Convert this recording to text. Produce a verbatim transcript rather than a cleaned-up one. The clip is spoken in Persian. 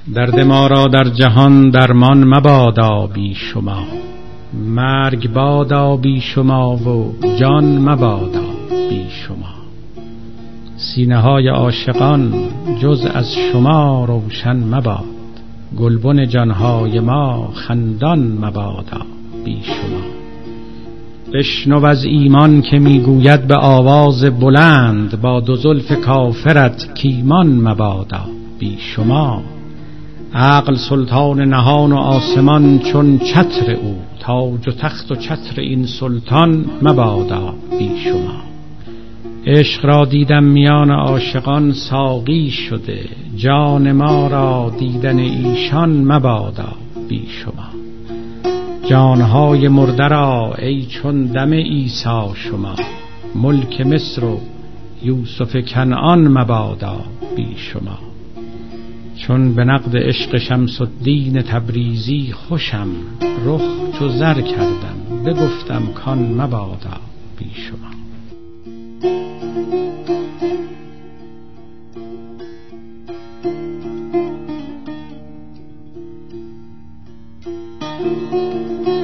درد ما را در جهان درمان مبادا بی شما، مرگ بادا بی شما و جان مبادا بی شما. سینه های عاشقان جز از شما روشن مباد، گلبن جانهای ما خندان مبادا بی شما. بشنو از ایمان که میگوید به آواز بلند، با دو زلف کافرت کیمان مبادا بی شما. عقل سلطان نهان و آسمان چون چتر او، تاج و تخت و چتر این سلطان مبادا بی شما. عشق را دیدم میان عاشقان ساقی شده، جان ما را دیدن ایشان مبادا بی شما. جانهای مرده را ای چون دم عیسی شما، ملک مصر و یوسف کنعان مبادا بی شما. چون به نقد عشق شمس الدین تبریزی خوشم، رخ چو زر کردم بگفتم کان مبادا بی شما. Thank you.